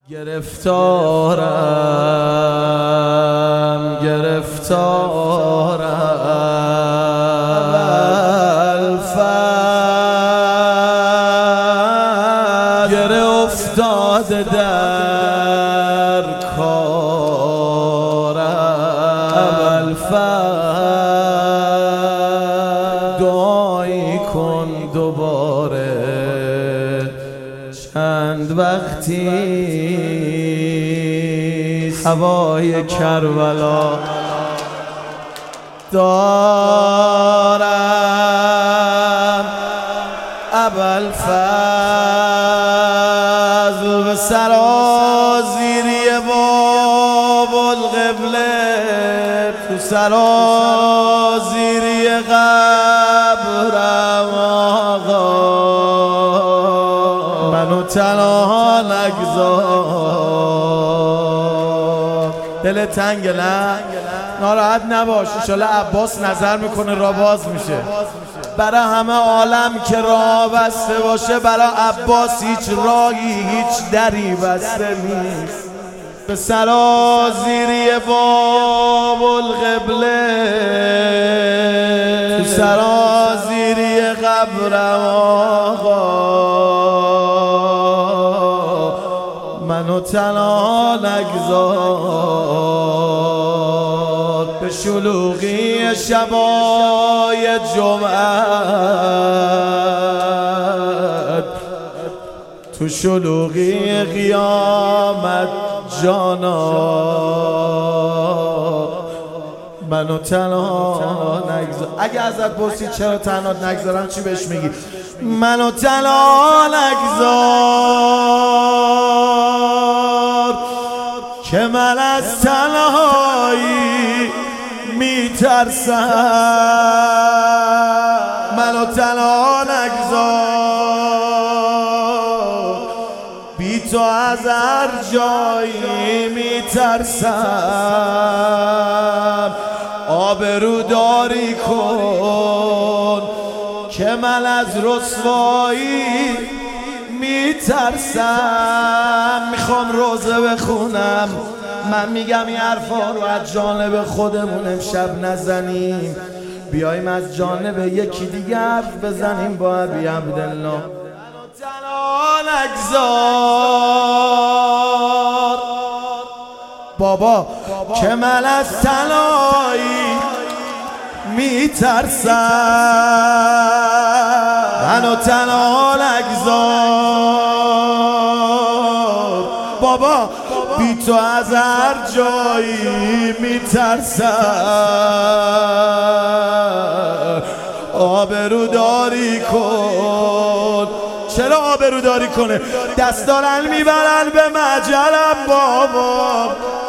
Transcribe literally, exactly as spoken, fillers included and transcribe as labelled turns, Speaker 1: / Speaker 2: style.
Speaker 1: گرفتارم گرفتارم الفت گره افتاده در کارم الفت دعایی کن دوباره چند وقتی هوای کربلا دارم ابوالفضل به سرازیری باب القبله تو سرازیری قبرم آقا منو تنها نگذار. دل تنگ نه؟ ناراحت نباش، انشالله عباس نظر میکنه راه باز میشه. برای همه عالم که راه بسته باشه، برای عباس هیچ راهی هیچ دری بسته نیست. به سرازیری باب القبله تو سرازیری قبرم آقا منو تنها نگذار. به شلوغی شبای جمعت تو شلوغی قیامت جانا منو تنها نگذار. اگه ازت پرسید چرا تنها نگذارم چی بهش میگی؟ منو تنها نگذار که من از تنهایی میترسم. منو تنها نگذار بی تو از هر جایی میترسم. آبروداری کن که من از رسوایی میترسم. میخوام روزه بخونم، من میگم این حرفا رو از جانب خودمون امشب نزنیم، بیاییم از جانب یکی دیگه حرف بزنیم با ابی عبدالله. تنها نگذار بابا که من از تنهایی میترسم. منو تنها نگذار بابا بی تو از هر جایی میترسم. آبروداری کن. چرا آبروداری کنه؟ دست دارن میبرن به مجلم بابا